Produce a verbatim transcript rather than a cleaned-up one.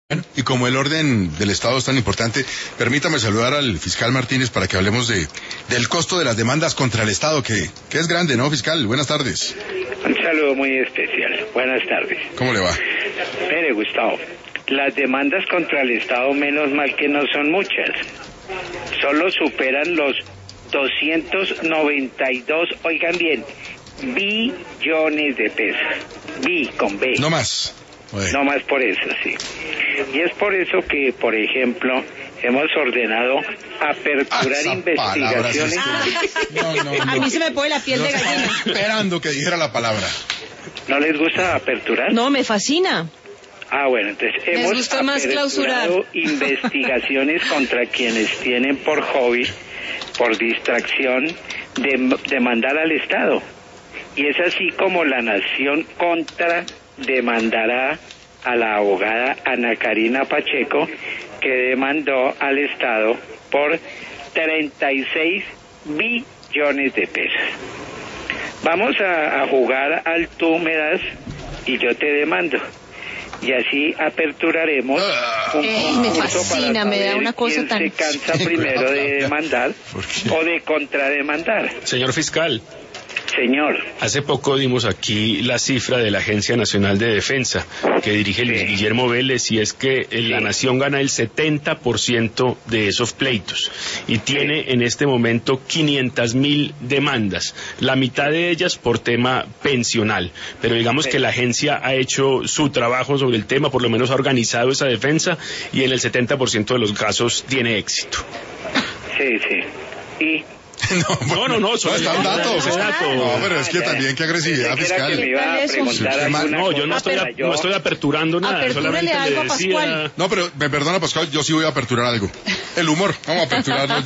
Bueno, y como el orden del Estado es tan importante, permítame saludar al fiscal Martínez para que hablemos de del costo de las demandas contra el Estado, que, que es grande, ¿no, fiscal? Buenas tardes. Un saludo muy especial. Buenas tardes. ¿Cómo le va? Mire, Gustavo, las demandas contra el Estado, menos mal que no son muchas. Solo superan los doscientos noventa y dos, oigan bien, billones de pesos. Bi, con B. No más. Bueno. No más por eso, sí. Y es por eso que, por ejemplo, hemos ordenado aperturar ah, investigaciones. Ah, no, no, no. A mí se me pone la piel no de gallina. Esperando que dijera la palabra. ¿No les gusta aperturar? No, me fascina. Ah, bueno, entonces Les hemos gusta más clausurar. aperturado investigaciones contra quienes tienen por hobby, por distracción, de demandar al Estado. Y es así como la Nación contra demandará a la abogada Ana Karina Pacheco, que demandó al Estado por treinta y seis billones de pesos. Vamos a, a jugar al tú me das y yo te demando. Y así aperturaremos un eh, me fascina, para me da saber una cosa quién tan... se cansa primero de demandar o de contrademandar. Señor fiscal. Señor. Hace poco dimos aquí la cifra de la Agencia Nacional de Defensa que dirige Luis Sí. Guillermo Vélez, y es que Sí. la nación gana el setenta por ciento de esos pleitos y tiene sí. en este momento quinientas mil demandas, la mitad de ellas por tema pensional, pero digamos sí. que la agencia ha hecho su trabajo sobre el tema, por lo menos ha organizado esa defensa y en el setenta por ciento de los casos tiene éxito. Sí, sí. Y No, no, no, solo está un dato. ese dato. No, pero es que también qué agresividad fiscal. Que me iba a preguntar no, yo no estoy, a, no estoy aperturando nada. Apertúrele solamente algo le a decía... Pascual. No, pero me perdona, Pascual, yo sí voy a aperturar algo. El humor, vamos a aperturarlo.